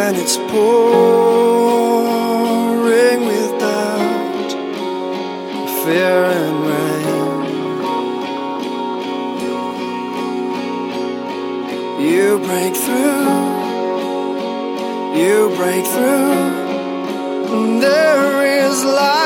when it's pouring with doubt, fear and rain. You break through, you break through. There is light.